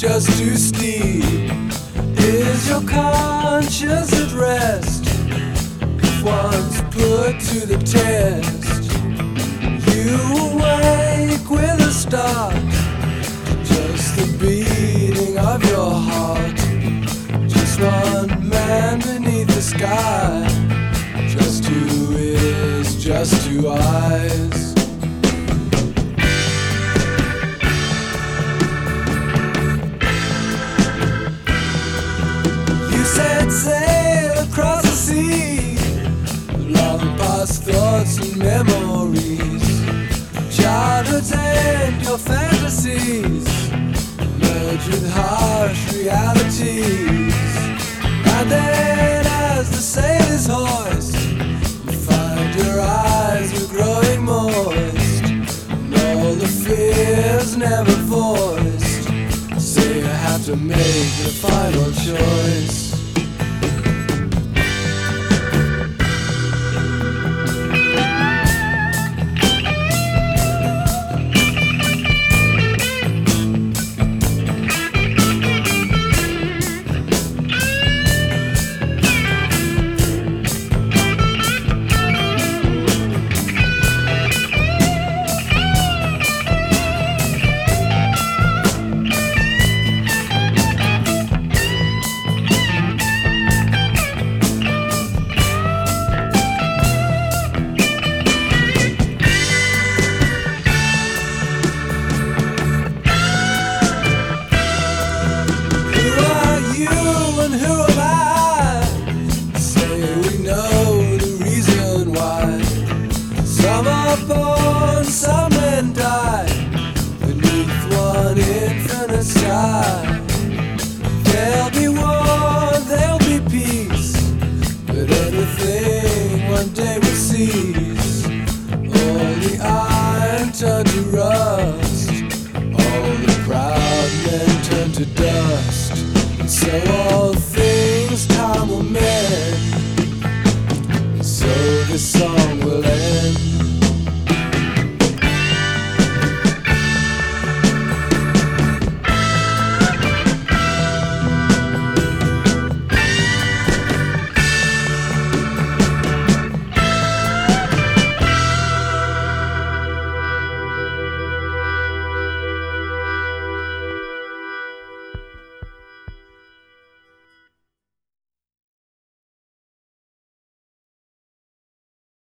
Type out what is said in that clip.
just too steep? Is your conscience at rest? If once put to the test, you awake with a start, just the beating of your heart. Just one man beneath the sky, just two ears, just two eyes. You set sail across the sea, long past thoughts and memories, childhood's end, your fantasies merge with harsh realities. And then as the sailors hoist, you find your eyes were growing moist, and all the fears never voiced, so you have to make the final choice. Some are born, some men die beneath one infinite sky.